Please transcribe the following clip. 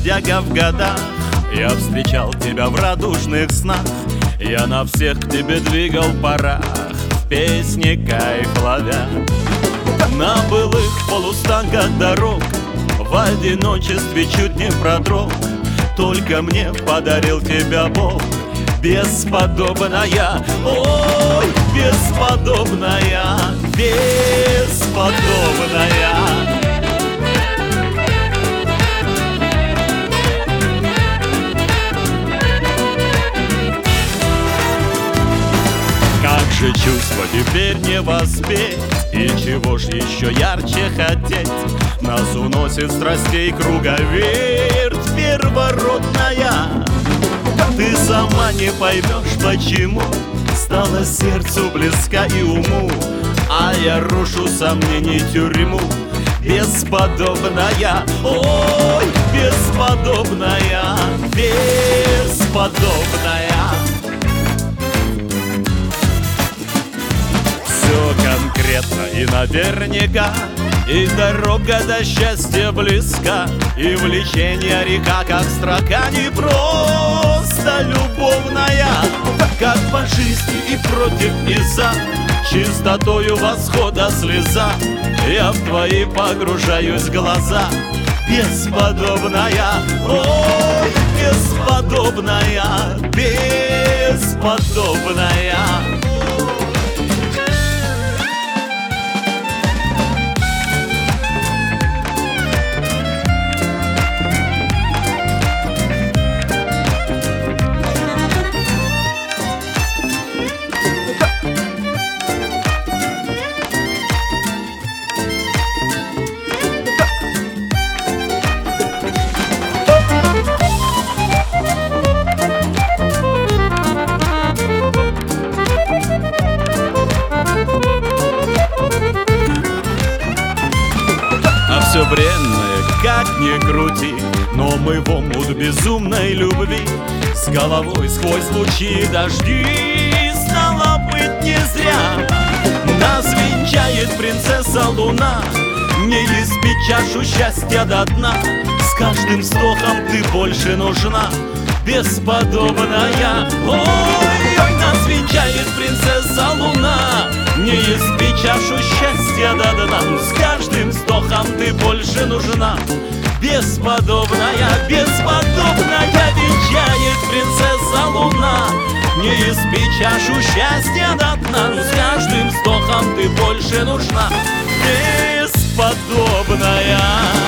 бродяга в годах. Я встречал тебя в радужных снах, я на всех к тебе двигал парах, в песне кайф ловя. На былых полустанках дорог в одиночестве чуть не продрог, только мне подарил тебя Бог. Бесподобная, ой, бесподобная, бесподобная. Как же чувство теперь не воспеть, и чего ж еще ярче хотеть? Нас уносит страстей круговерть первородная. Ты сама не поймешь, почему стала сердцу близка и уму, а я рушу сомнений тюрьму. Бесподобная, ой, бесподобная, бесподобная. Все конкретно и наверняка, и дорога до счастья близка, и влечение река, как строка, не просто любовная. Как по жизни и против, и за, чистотою восхода слеза, я в твои погружаюсь глаза. Бесподобная, ой, бесподобная, бесподобная. Все бренное, как ни крути, но мы в омут безумной любви, с головой сквозь лучи дожди. Стало быть, не зря нас венчает принцесса Луна, не испить чашу счастья до дна. С каждым вздохом ты больше нужна, бесподобная. Ой, ой, нас венчает принцесса Луна, не испить чашу счастья до дна. С каждым вздохом ты больше нужна, бесподобная, бесподобная. Венчает принцесса Луна, не испить чашу счастья до дна. С каждым вздохом ты больше нужна, бесподобная.